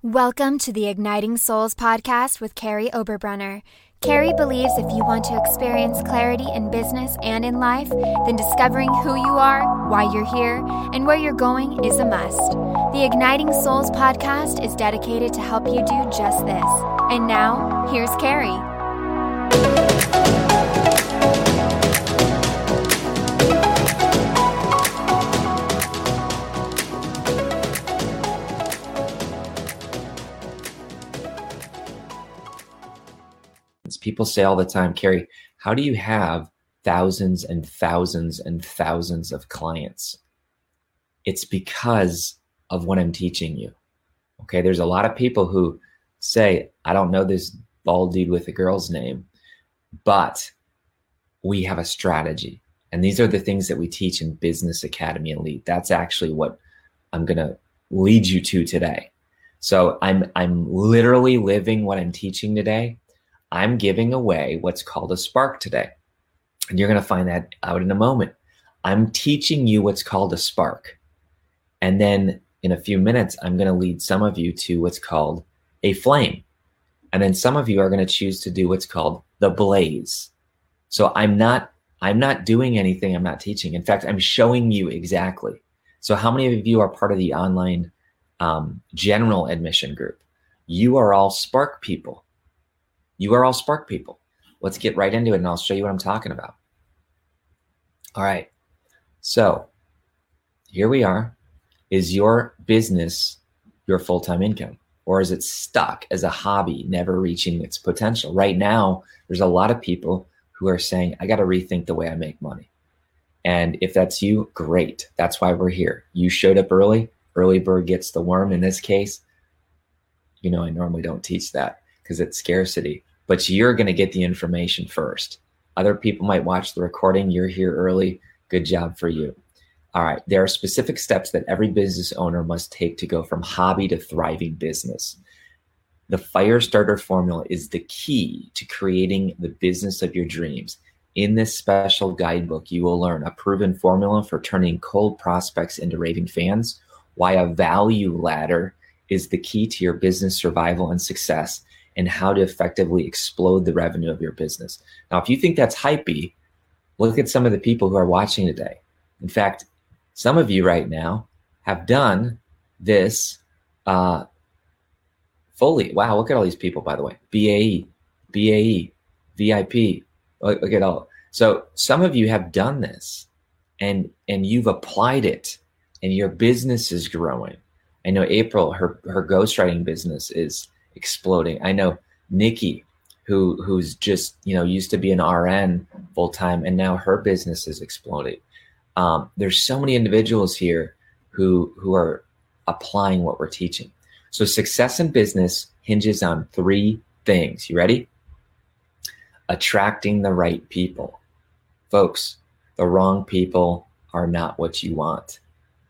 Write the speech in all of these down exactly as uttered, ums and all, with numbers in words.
Welcome to the Igniting Souls podcast with Carrie Oberbrunner. Carrie believes if you want to experience clarity in business and in life, then discovering who you are, why you're here, and where you're going is a must. The Igniting Souls podcast is dedicated to help you do just this. And now, here's Carrie. People say all the time, Carrie, how do you have thousands and thousands and thousands of clients? It's because of what I'm teaching you. Okay, there's a lot of people who say, I don't know this bald dude with a girl's name, but we have a strategy. And these are the things that we teach in Business Academy Elite. That's actually what I'm going to lead you to today. So I'm I'm literally living what I'm teaching today. I'm giving away what's called a spark today. And you're going to find that out in a moment. I'm teaching you what's called a spark. And then in a few minutes, I'm going to lead some of you to what's called a flame. And then some of you are going to choose to do what's called the blaze. So I'm not, I'm not doing anything. I'm not teaching. In fact, I'm showing you exactly. So how many of you are part of the online um, general admission group? You are all spark people. You are all spark people. Let's get right into it and I'll show you what I'm talking about. All right. So here we are. Is your business your full-time income? Or is it stuck as a hobby, never reaching its potential? Right now, there's a lot of people who are saying, I got to rethink the way I make money. And if that's you, great. That's why we're here. You showed up early. Early bird gets the worm in this case. You know, I normally don't teach that because it's scarcity. But you're going to get the information first. Other people might watch the recording. You're here early. Good job for you. All right. There are specific steps that every business owner must take to go from hobby to thriving business. The fire starter formula is the key to creating the business of your dreams. In this special guidebook, you will learn a proven formula for turning cold prospects into raving fans, why a value ladder is the key to your business survival and success, and how to effectively explode the revenue of your business. Now, if you think that's hypey, look at some of the people who are watching today. In fact, some of you right now have done this uh, fully. Wow, look at all these people, by the way. B A E, B A E, V I P. Look, look at all. So some of you have done this and, and you've applied it and your business is growing. I know April, her, her ghostwriting business is exploding. I know Nikki, who who's just, you know, used to be an R N full time and now her business is exploding. Um, there's so many individuals here who who are applying what we're teaching. So success in business hinges on three things. You ready? Attracting the right people. Folks, the wrong people are not what you want.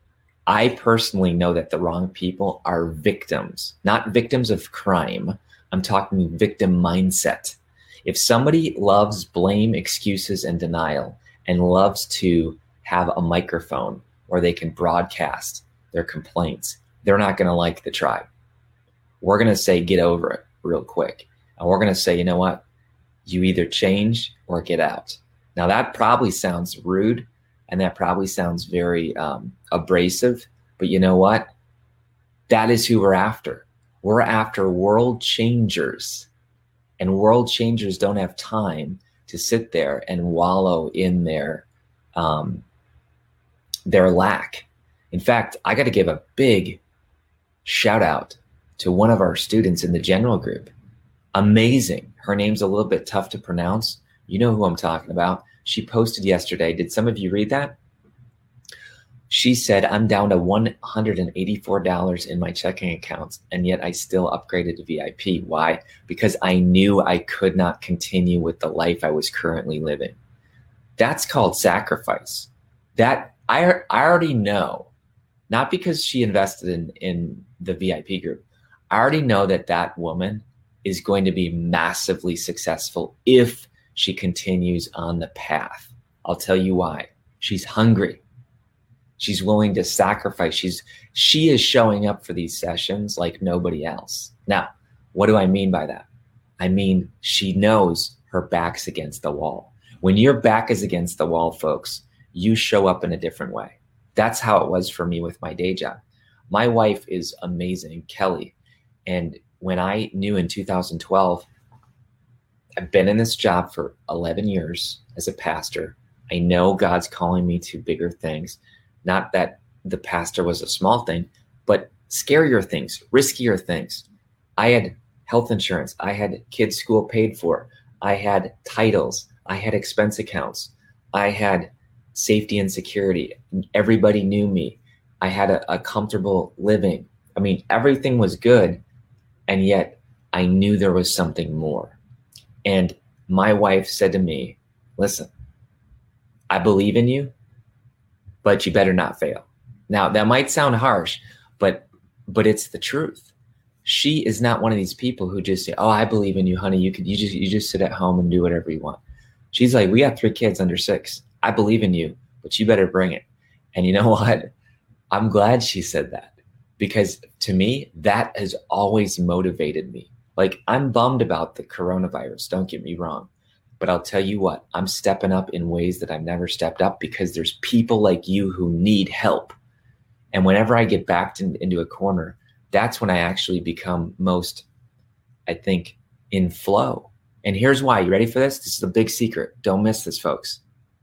I personally know that the wrong people are victims, not victims of crime. I'm talking victim mindset. If somebody loves blame, excuses, and denial and loves to have a microphone where they can broadcast their complaints, they're not going to like the tribe. We're going to say, get over it real quick. And we're going to say, you know what? You either change or get out. Now that probably sounds rude. And that probably sounds very um, abrasive, but you know what? That is who we're after. We're after world changers, and world changers don't have time to sit there and wallow in their um, their lack. In fact, I got to give a big shout out to one of our students in the general group. Amazing. Her name's a little bit tough to pronounce. You know who I'm talking about. She posted yesterday. Did some of you read that? She said, I'm down to one hundred eighty-four dollars in my checking accounts, and yet I still upgraded to V I P. Why? Because I knew I could not continue with the life I was currently living. That's called sacrifice. That I, I already know, not because she invested in, in the V I P group. I already know that that woman is going to be massively successful if she continues on the path. I'll tell you why. She's hungry. She's willing to sacrifice. She's she is showing up for these sessions like nobody else. Now, what do I mean by that? I mean, she knows her back's against the wall. When your back is against the wall, folks, you show up in a different way. That's how it was for me with my day job. My wife is amazing, Kelly. And when I knew in two thousand twelve, I've been in this job for eleven years as a pastor. I know God's calling me to bigger things. Not that the pastor was a small thing, but scarier things, riskier things. I had health insurance. I had kids' school paid for. I had titles. I had expense accounts. I had safety and security. Everybody knew me. I had a, a comfortable living. I mean, everything was good. And yet I knew there was something more. And my wife said to me, listen, I believe in you, but you better not fail. Now, that might sound harsh, but but it's the truth. She is not one of these people who just say, oh, I believe in you, honey. You could you just you just sit at home and do whatever you want. She's like, we got three kids under six. I believe in you, but you better bring it. And you know what? I'm glad she said that, because to me, that has always motivated me. Like, I'm bummed about the coronavirus, don't get me wrong. But I'll tell you what, I'm stepping up in ways that I've never stepped up because there's people like you who need help. And whenever I get backed in, into a corner, that's when I actually become most, I think, in flow. And here's why. You ready for this? This is a big secret. Don't miss this, folks.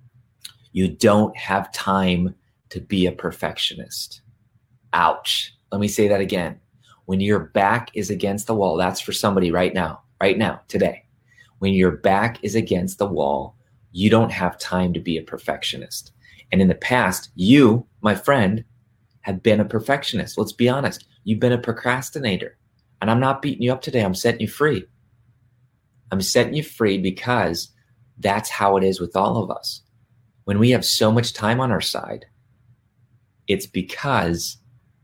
You don't have time to be a perfectionist. Ouch. Let me say that again. When your back is against the wall, that's for somebody right now, right now, today. When your back is against the wall, you don't have time to be a perfectionist. And in the past, you, my friend, have been a perfectionist. Let's be honest. You've been a procrastinator. And I'm not beating you up today. I'm setting you free. I'm setting you free because that's how it is with all of us. When we have so much time on our side, it's because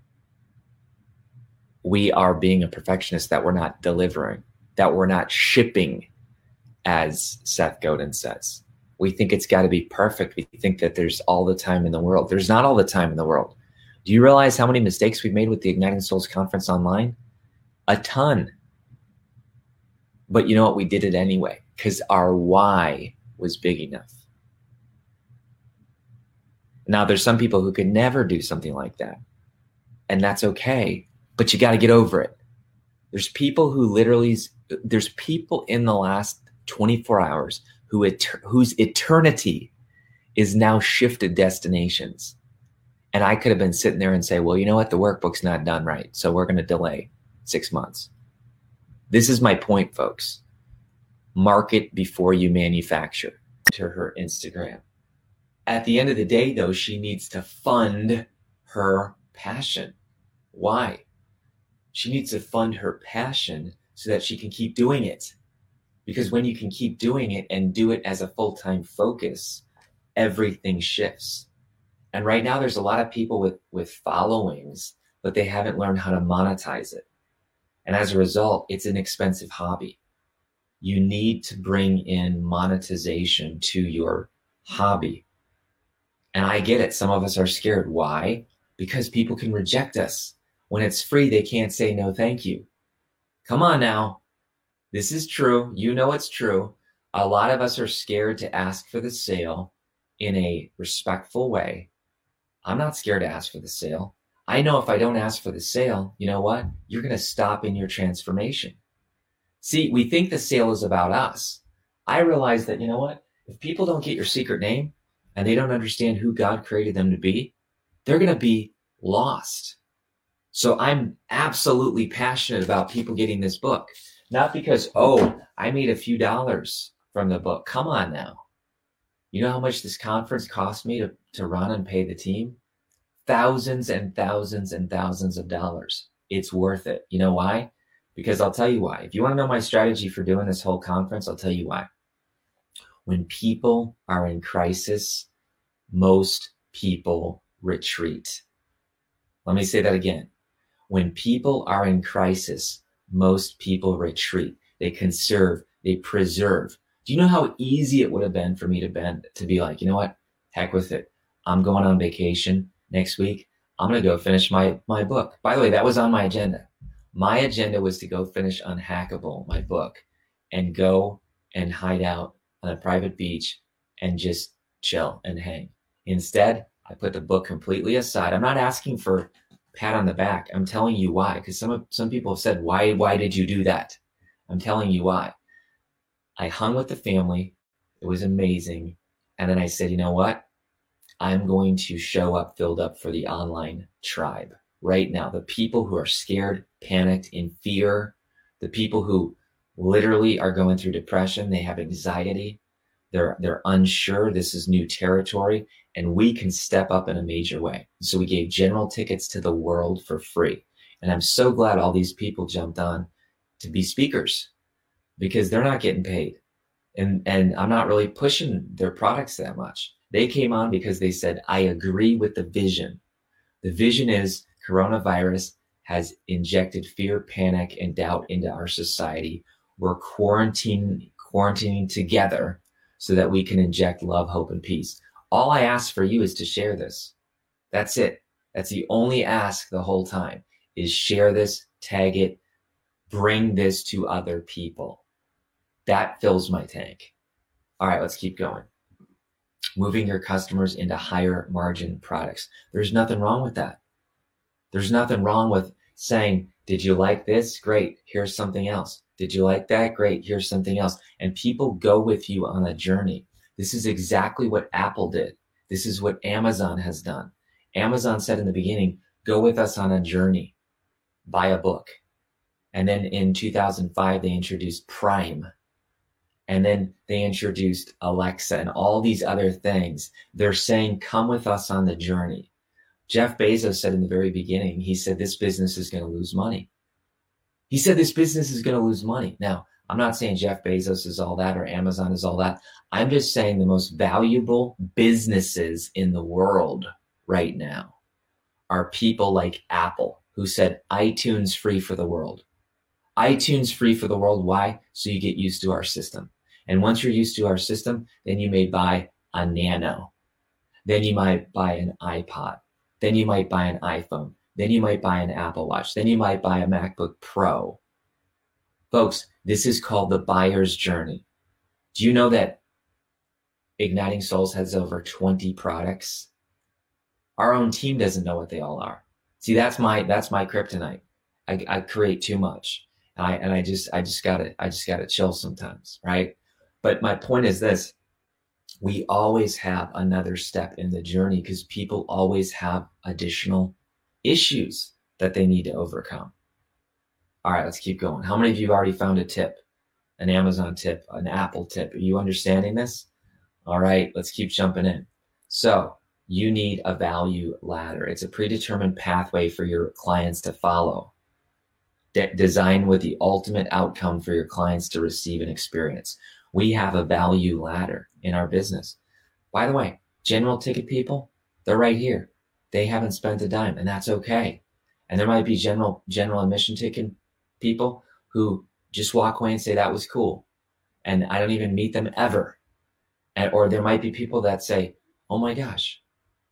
we are being a perfectionist, that we're not delivering, that we're not shipping, as Seth Godin says. We think it's got to be perfect. We think that there's all the time in the world. There's not all the time in the world. Do you realize how many mistakes we've made with the Igniting Souls Conference online? A ton. But you know what? We did it anyway because our why was big enough. Now, there's some people who could never do something like that, and that's okay, but you got to get over it. There's people who literally, there's people in the last twenty-four hours who whose eternity is now shifted destinations. And I could have been sitting there and say, well, you know what? The workbook's not done right, so we're going to delay six months. This is my point, folks. Market before you manufacture. To her Instagram. At the end of the day, though, she needs to fund her passion. Why? She needs to fund her passion so that she can keep doing it. Because when you can keep doing it and do it as a full-time focus, everything shifts. And right now, there's a lot of people with, with followings, but they haven't learned how to monetize it. And as a result, it's an expensive hobby. You need to bring in monetization to your hobby. And I get it. Some of us are scared. Why? Because people can reject us. When it's free, they can't say no, thank you. Come on now. This is true. You know it's true. A lot of us are scared to ask for the sale in a respectful way. I'm not scared to ask for the sale. I know if I don't ask for the sale, you know what? You're going to stop in your transformation. See, we think the sale is about us. I realize that, you know what? If people don't get your secret name and they don't understand who God created them to be, they're going to be lost. So I'm absolutely passionate about people getting this book. Not because, oh, I made a few dollars from the book. Come on now. You know how much this conference cost me to, to run and pay the team? Thousands and thousands and thousands of dollars. It's worth it. You know why? Because I'll tell you why. If you want to know my strategy for doing this whole conference, I'll tell you why. When people are in crisis, most people retreat. Let me say that again. When people are in crisis, most people retreat. They conserve, they preserve. Do you know how easy it would have been for me to bend, to be like, you know what? Heck with it. I'm going on vacation. next week, I'm going to go finish my, my book. By the way, that was on my agenda. My agenda was to go finish Unhackable, my book, and go and hide out on a private beach and just chill and hang. Instead, I put the book completely aside. I'm not asking for a pat on the back. I'm telling you why, because some some people have said, why, why did you do that? I'm telling you why. I hung with the family. It was amazing. And then I said, you know what? I'm going to show up filled up for the online tribe right now. The people who are scared, panicked, in fear, the people who literally are going through depression, they have anxiety, they're they're unsure, this is new territory, and we can step up in a major way. So we gave general tickets to the world for free. And I'm so glad all these people jumped on to be speakers because they're not getting paid. And, and I'm not really pushing their products that much. They came on because they said, I agree with the vision. The vision is coronavirus has injected fear, panic, and doubt into our society. We're quarantining, quarantining together so that we can inject love, hope, and peace. All I ask for you is to share this. That's it. That's the only ask the whole time is share this, tag it, bring this to other people. That fills my tank. All right, let's keep going. Moving your customers into higher margin products. There's nothing wrong with that. There's nothing wrong with saying, did you like this? Great. Here's something else. Did you like that? Great. Here's something else. And people go with you on a journey. This is exactly what Apple did. This is what Amazon has done. Amazon said in the beginning, go with us on a journey. Buy a book. And then in two thousand five, they introduced Prime. And then they introduced Alexa and all these other things. They're saying, come with us on the journey. Jeff Bezos said in the very beginning, he said, this business is going to lose money. He said, this business is going to lose money. Now, I'm not saying Jeff Bezos is all that or Amazon is all that. I'm just saying the most valuable businesses in the world right now are people like Apple, who said iTunes free for the world. iTunes free for the world. Why? So you get used to our system. And once you're used to our system, then you may buy a Nano. Then you might buy an iPod. Then you might buy an iPhone. Then you might buy an Apple Watch. Then you might buy a MacBook Pro. Folks, this is called the buyer's journey. Do you know that Igniting Souls has over twenty products? Our own team doesn't know what they all are. See, that's my that's my kryptonite. I, I create too much. And I and I just I just gotta I just gotta chill sometimes, right? But my point is this: we always have another step in the journey because people always have additional issues that they need to overcome. All right, let's keep going. How many of you have already found a tip, an Amazon tip, an Apple tip? Are you understanding this? All right, let's keep jumping in. So you need a value ladder. It's a predetermined pathway for your clients to follow, de- designed with the ultimate outcome for your clients to receive and experience. We have a value ladder in our business. By the way, general ticket people, they're right here. They haven't spent a dime, and that's okay. And there might be general general admission ticket people who just walk away and say that was cool, and I don't even meet them ever. And, or there might be people that say, oh my gosh,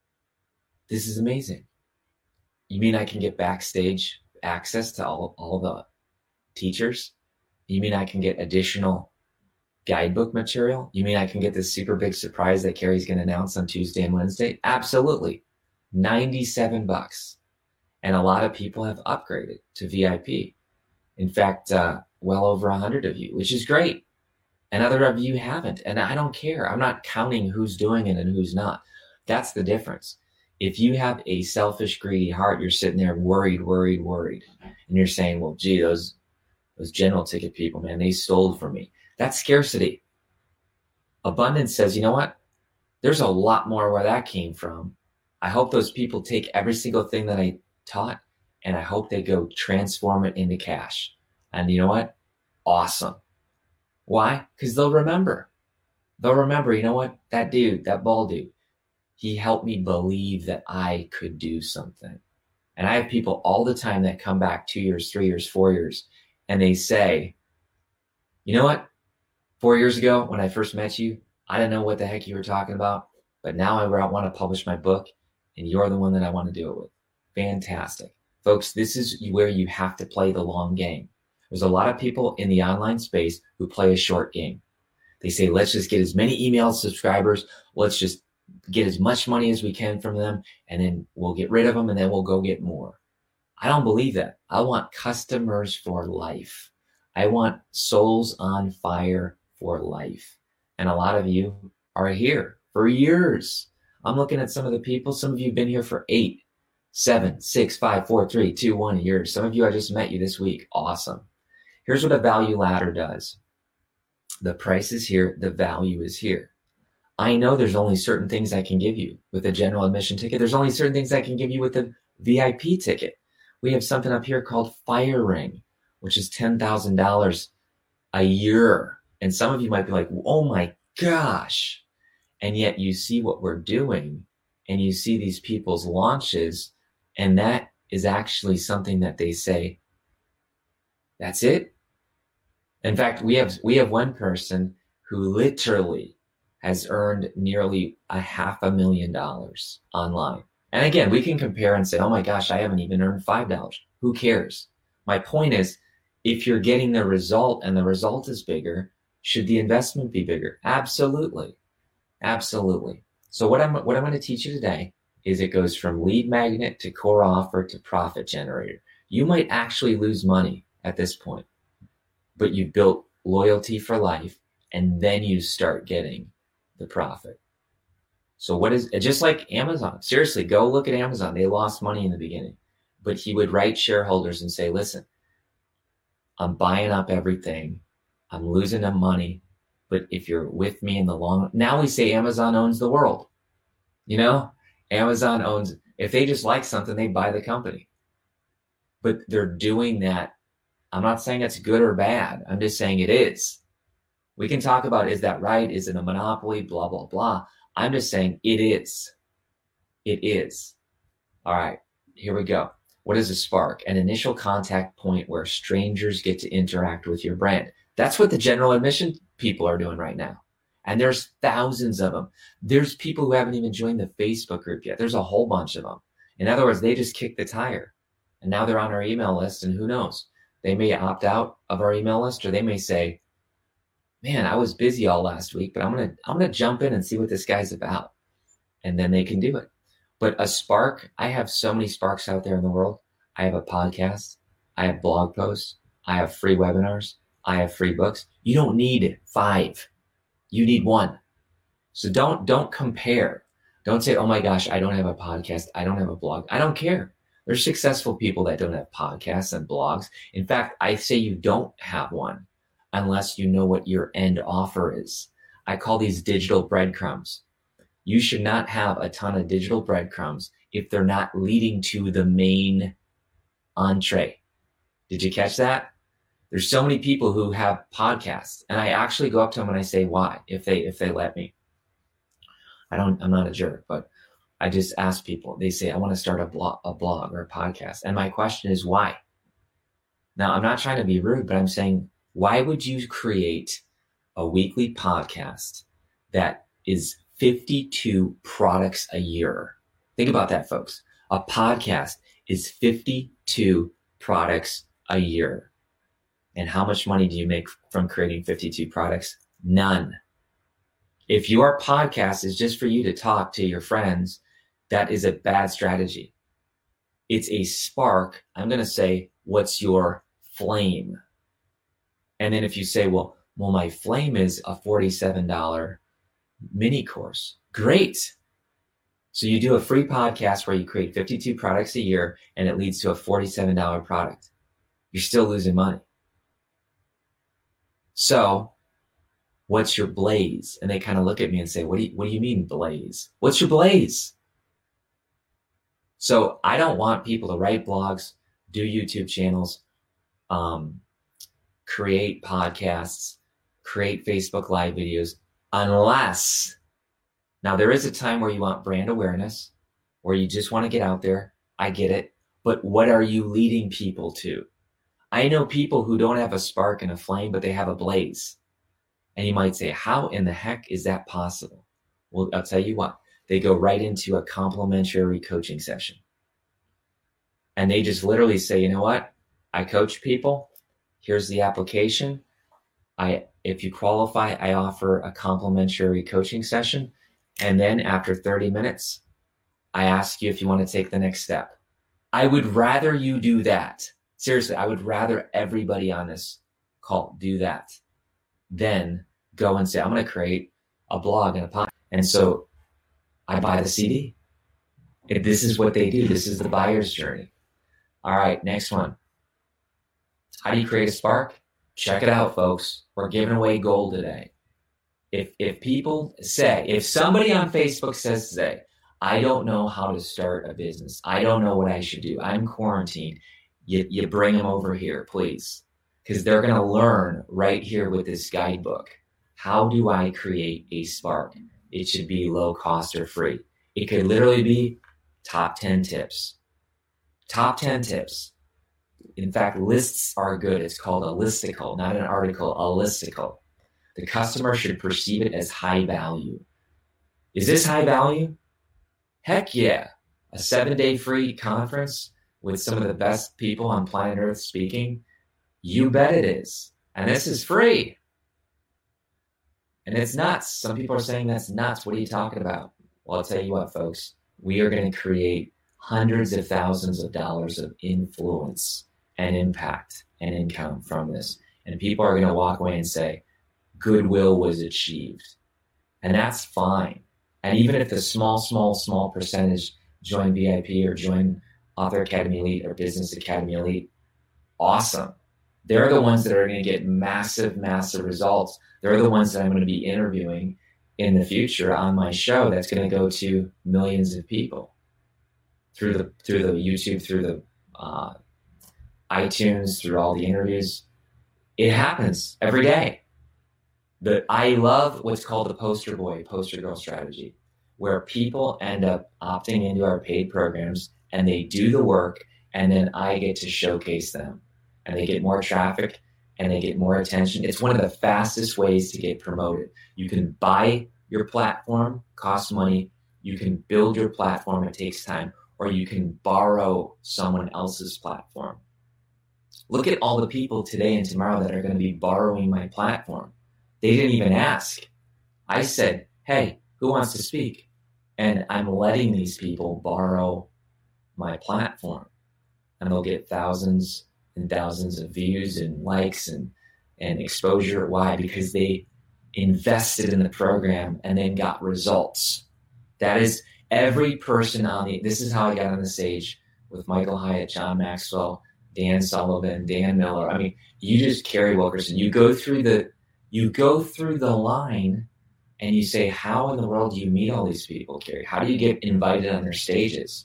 this is amazing. You mean I can get backstage access to all, all the teachers? You mean I can get additional guidebook material? You mean I can get this super big surprise that Carrie's going to announce on Tuesday and Wednesday? Absolutely. ninety-seven bucks. And a lot of people have upgraded to V I P. In fact, uh, well over one hundred of you, which is great. And other of you haven't. And I don't care. I'm not counting who's doing it and who's not. That's the difference. If you have a selfish, greedy heart, you're sitting there worried, worried, worried. And you're saying, well, gee, those, those general ticket people, man, they stole from me. That's scarcity. Abundance says, you know what? There's a lot more where that came from. I hope those people take every single thing that I taught, and I hope they go transform it into cash. And you know what? Awesome. Why? Because they'll remember. They'll remember, you know what? That dude, that bald dude, he helped me believe that I could do something. And I have people all the time that come back two years, three years, four years, and they say, you know what? Four years ago, when I first met you, I didn't know what the heck you were talking about, but now I want to publish my book, and you're the one that I want to do it with. Fantastic. Folks, this is where you have to play the long game. There's a lot of people in the online space who play a short game. They say, let's just get as many email subscribers. Let's just get as much money as we can from them, and then we'll get rid of them, and then we'll go get more. I don't believe that. I want customers for life. I want souls on fire for life. And a lot of you are here for years. I'm looking at some of the people. Some of you have been here for eight, seven, six, five, four, three, two, one years. Some of you, I just met you this week. Awesome. Here's what a value ladder does. The price is here. The value is here. I know there's only certain things I can give you with a general admission ticket. There's only certain things I can give you with a V I P ticket. We have something up here called Fire Ring, which is ten thousand dollars a year. And some of you might be like, oh my gosh. And yet you see what we're doing, and you see these people's launches, and that is actually something that they say, that's it. In fact, we have we have one person who literally has earned nearly a half a million dollars online. And again, we can compare and say, oh my gosh, I haven't even earned five dollars. Who cares? My point is, if you're getting the result and the result is bigger, should the investment be bigger? Absolutely. Absolutely. So what I'm what I'm going to teach you today is it goes from lead magnet to core offer to profit generator. You might actually lose money at this point, but you've built loyalty for life, and then you start getting the profit. So what is, just like Amazon, seriously, go look at Amazon. They lost money in the beginning, but he would write shareholders and say, listen, I'm buying up everything. I'm losing them money. But if you're with me in the long, now we say Amazon owns the world. You know, Amazon owns, if they just like something, they buy the company. But they're doing that. I'm not saying it's good or bad. I'm just saying it is. We can talk about, is that right? Is it a monopoly? Blah, blah, blah. I'm just saying it is. It is. All right, here we go. What is a spark? An initial contact point where strangers get to interact with your brand. That's what the general admission people are doing right now. And there's thousands of them. There's people who haven't even joined the Facebook group yet. There's a whole bunch of them. In other words, they just kicked the tire. And now they're on our email list, and who knows? They may opt out of our email list, or they may say, man, I was busy all last week, but I'm going to I'm going to jump in and see what this guy's about. And then they can do it. But a spark, I have so many sparks out there in the world. I have a podcast. I have blog posts. I have free webinars. I have free books. You don't need five. You need one. So don't don't compare. Don't say, oh my gosh, I don't have a podcast. I don't have a blog. I don't care. There's successful people that don't have podcasts and blogs. In fact, I say you don't have one unless you know what your end offer is. I call these digital breadcrumbs. You should not have a ton of digital breadcrumbs if they're not leading to the main entree. Did you catch that? There's so many people who have podcasts, and I actually go up to them and I say, why, if they if they let me. I don't, I'm not a jerk, but I just ask people. They say, I want to start a blog, a blog or a podcast. And my question is, why? Now, I'm not trying to be rude, but I'm saying, why would you create a weekly podcast that is fifty-two products a year? Think about that, folks. A podcast is fifty-two products a year. And how much money do you make from creating fifty-two products? None. If your podcast is just for you to talk to your friends, that is a bad strategy. It's a spark. I'm going to say, what's your flame? And then if you say, well, well, my flame is a forty-seven dollars mini course. Great. So you do a free podcast where you create fifty-two products a year and it leads to a forty-seven dollars product. You're still losing money. So what's your blaze? And they kind of look at me and say, what do you, what do you mean blaze? What's your blaze? So I don't want people to write blogs, do YouTube channels, um, create podcasts, create Facebook Live videos, unless, now there is a time where you want brand awareness, where you just want to get out there. I get it. But what are you leading people to? I know people who don't have a spark and a flame, but they have a blaze. And you might say, how in the heck is that possible? Well, I'll tell you what. they go right into a complimentary coaching session. And they just literally say, you know what? I coach people. Here's the application. I, if you qualify, I offer a complimentary coaching session. And then after thirty minutes, I ask you if you want to take the next step. I would rather you do that. Seriously, I would rather everybody on this call do that than go and say, I'm going to create a blog and a podcast. And so I buy the C D. If this is what they do. This is the buyer's journey. All right, next one. How do you create a spark? Check it out, folks. We're giving away gold today. If if people say, if somebody on Facebook says today, I don't know how to start a business. I don't know what I should do. I'm quarantined. You, you bring them over here, please. Because they're going to learn right here with this guidebook. How do I create a spark? It should be low cost or free. It could literally be top ten tips. Top ten tips. In fact, lists are good. It's called a listicle, not an article, a listicle. The customer should perceive it as high value. Is this high value? Heck yeah. A seven-day free conference with some of the best people on planet Earth speaking? You bet it is. And this is free. And it's nuts. Some people are saying that's nuts. What are you talking about? Well, I'll tell you what, folks. We are going to create hundreds of thousands of dollars of influence and impact and income from this. And people are going to walk away and say, goodwill was achieved. And that's fine. And even if the small, small, small percentage join V I P or join Author Academy Elite or Business Academy Elite, awesome. They're the ones that are going to get massive, massive results. They're the ones that I'm going to be interviewing in the future on my show that's going to go to millions of people through the through the YouTube, through the uh, iTunes, through all the interviews. It happens every day. But I love what's called the poster boy, poster girl strategy, where people end up opting into our paid programs and they do the work, and then I get to showcase them, and they get more traffic and they get more attention. It's one of the fastest ways to get promoted. You can buy your platform, costs money. You can build your platform, it takes time, or you can borrow someone else's platform. Look at all the people today and tomorrow that are going to be borrowing my platform. They didn't even ask. I said, hey, who wants to speak? And I'm letting these people borrow my platform. And they'll get thousands and thousands of views and likes and, and exposure. Why? Because they invested in the program and then got results. That is every person on the, this is how I got on the stage with Michael Hyatt, John Maxwell, Dan Sullivan, Dan Miller. I mean, you just, Carrie Wilkerson, you go through the, You go through the line and you say, how in the world do you meet all these people, Carrie? How do you get invited on their stages?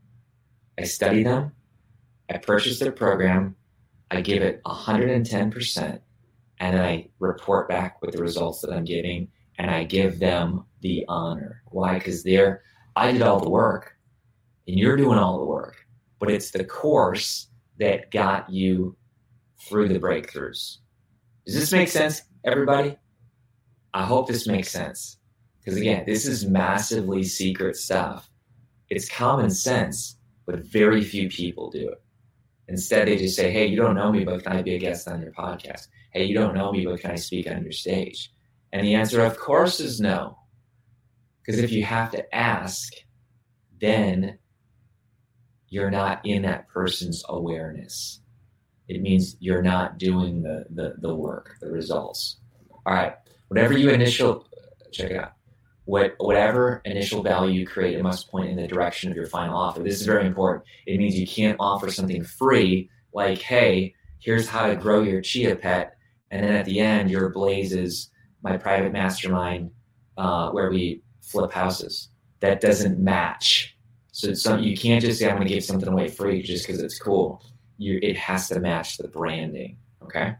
I study them. I purchase their program. I give it one hundred ten percent. And then I report back with the results that I'm giving. And I give them the honor. Why? Because they're, I did all the work and you're doing all the work. But it's the course that got you through the breakthroughs. Does this make sense, everybody? I hope this makes sense. Because again, this is massively secret stuff. It's common sense, but very few people do it. Instead, they just say, hey, you don't know me, but can I be a guest on your podcast? Hey, you don't know me, but can I speak on your stage? And the answer, of course, is no. Because if you have to ask, then you're not in that person's awareness. It means you're not doing the, the, the work, the results. All right. Whatever you initial, check it out. What, whatever initial value you create, it must point in the direction of your final offer. This is very important. It means you can't offer something free like, hey, here's how to grow your chia pet. And then at the end, your blaze is my private mastermind uh, where we flip houses. That doesn't match. So some, you can't just say, I'm going to give something away free just because it's cool. You, it has to match the branding, okay?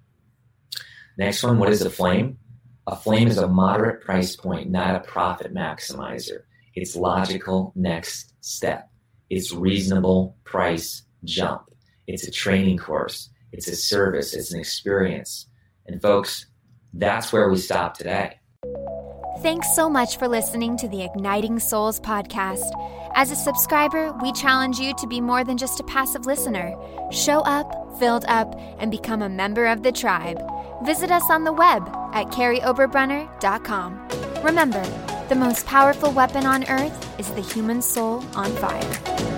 Next one, what is a flame? A flame is a moderate price point, not a profit maximizer. It's logical next step. It's reasonable price jump. It's a training course. It's a service. It's an experience. And folks, that's where we stop today. Thanks so much for listening to the Igniting Souls podcast. As a subscriber, we challenge you to be more than just a passive listener. Show up, filled up, and become a member of the tribe. Visit us on the web at carrie oberbrunner dot com. Remember, the most powerful weapon on earth is the human soul on fire.